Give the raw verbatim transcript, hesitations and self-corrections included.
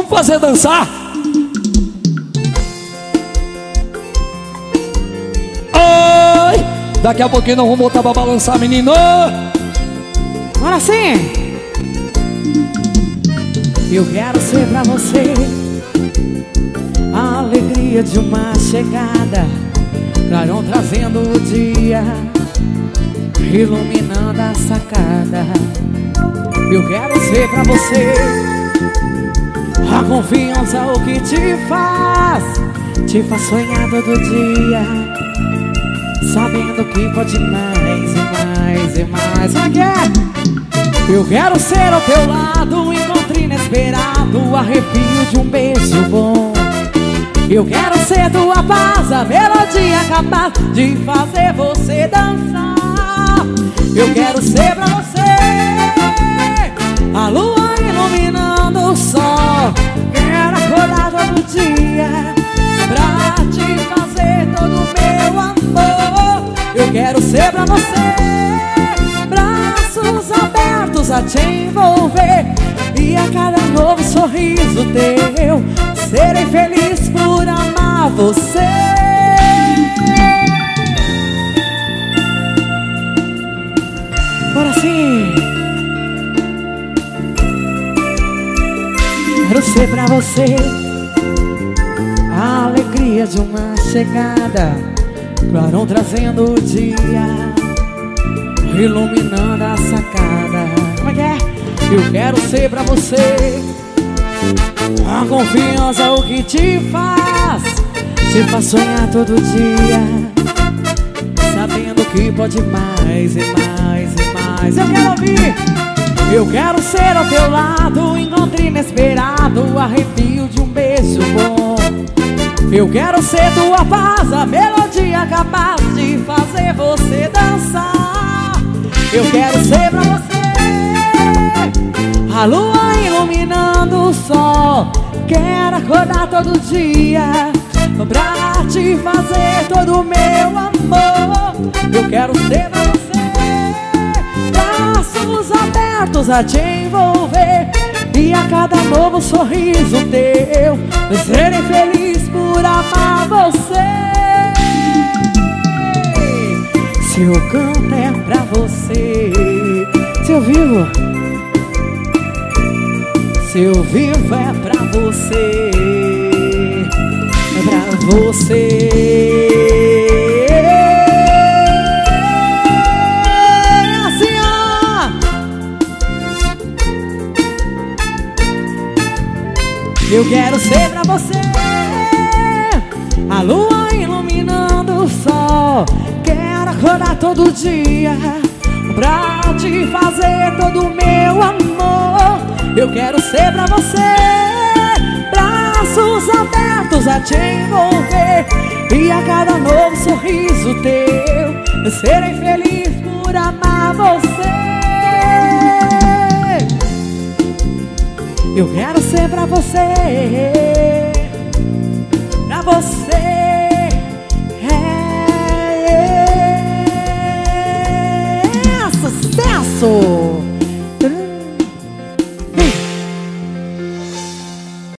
Vamos fazer dançar? Oi! Daqui a pouquinho nós vamos botar pra balançar, menino. Bora sim! Eu quero ser pra você a alegria de uma chegada, clarão trazendo o dia, iluminando a sacada. Eu quero ser pra você a confiança, o que te faz, te faz sonhar todo dia, sabendo que pode mais e mais e mais. Como é que é? Eu quero ser ao teu lado, um encontro inesperado, o arrepio de um beijo bom. Eu quero ser tua paz, a melodia capaz de fazer você dançar. Eu quero ser pra você a lua iluminando o sol. Quero acordar todo dia pra te fazer todo o meu amor. Eu quero ser pra você braços abertos a te envolver, e a cada novo sorriso teu serei feliz por amar você. Bora sim! Quero ser pra você a alegria de uma chegada, clarão trazendo o dia, iluminando a sacada. Como é que é? Eu quero ser pra você a confiança, o que te faz, te faz sonhar todo dia, sabendo que pode mais e mais e mais. Eu quero ouvir! Eu quero ser ao teu lado, um encontro inesperado, o arrepio de um beijo bom. Eu quero ser tua paz, a melodia capaz de fazer você dançar. Eu quero ser pra você a lua iluminando o sol. Quero acordar todo dia pra te fazer todo o meu amor. Eu quero ser pra você braços abertos a te envolver, e a cada novo sorriso teu serei feliz por amar você. Se eu canto é pra você, se eu vivo, se eu vivo é pra você, é pra você. Assim, ó. Eu quero ser pra você a lua iluminando o sol. Quero acordar todo dia pra te fazer todo o meu amor. Eu quero ser pra você braços abertos a te envolver, e a cada novo sorriso teu serei feliz por amar você. Eu quero ser pra você, pra você.